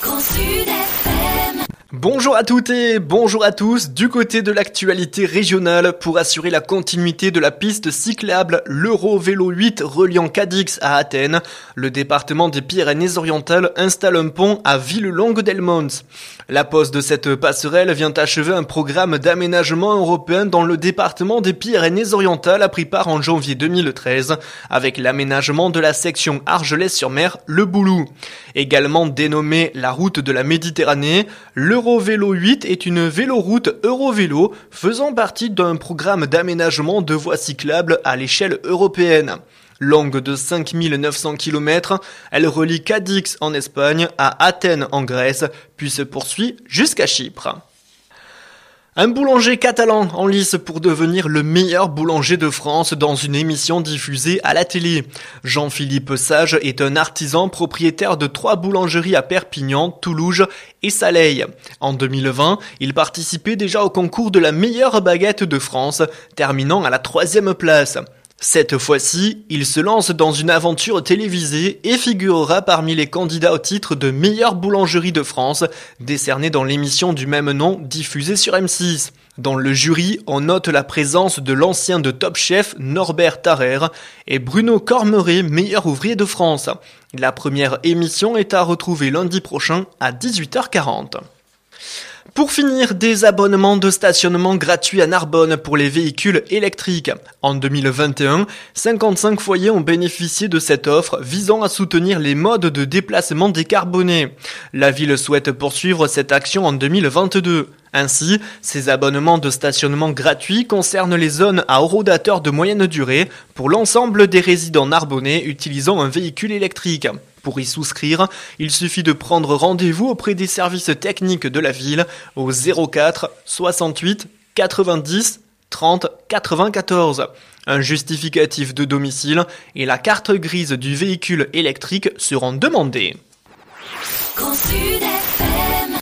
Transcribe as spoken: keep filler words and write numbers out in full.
Bonjour à toutes et bonjour à tous, du côté de l'actualité régionale, pour assurer la continuité de la piste cyclable, l'Eurovélo huit reliant Cadix à Athènes, le département des Pyrénées-Orientales installe un pont à Villelongue-d'El-Mons. La pose de cette passerelle vient achever un programme d'aménagement européen dans le département des Pyrénées-Orientales a pris part en janvier deux mille treize, avec l'aménagement de la section Argelès-sur-Mer, le Boulou. Également dénommée la route de la Méditerranée, l'Eurovélo huit est une véloroute Eurovélo faisant partie d'un programme d'aménagement de voies cyclables à l'échelle européenne. Longue de cinq mille neuf cents kilomètres, elle relie Cadix en Espagne à Athènes en Grèce, puis se poursuit jusqu'à Chypre. Un boulanger catalan en lice pour devenir le meilleur boulanger de France dans une émission diffusée à la télé. Jean-Philippe Sage est un artisan propriétaire de trois boulangeries à Perpignan, Toulouse et Saleil. En deux mille vingt, il participait déjà au concours de la meilleure baguette de France, terminant à la troisième place. Cette fois-ci, il se lance dans une aventure télévisée et figurera parmi les candidats au titre de meilleure boulangerie de France, décerné dans l'émission du même nom diffusée sur M six. Dans le jury, on note la présence de l'ancien de Top Chef Norbert Tarrer et Bruno Cormeret, meilleur ouvrier de France. La première émission est à retrouver lundi prochain à dix-huit heures quarante. Pour finir, des abonnements de stationnement gratuits à Narbonne pour les véhicules électriques. En deux mille vingt et un, cinquante-cinq foyers ont bénéficié de cette offre visant à soutenir les modes de déplacement décarbonés. La ville souhaite poursuivre cette action en deux mille vingt-deux. Ainsi, ces abonnements de stationnement gratuits concernent les zones à horodateurs de moyenne durée pour l'ensemble des résidents narbonnais utilisant un véhicule électrique. Pour y souscrire, il suffit de prendre rendez-vous auprès des services techniques de la ville au zéro quatre soixante-huit quatre-vingt-dix trente quatre-vingt-quatorze. Un justificatif de domicile et la carte grise du véhicule électrique seront demandés. Consul F M.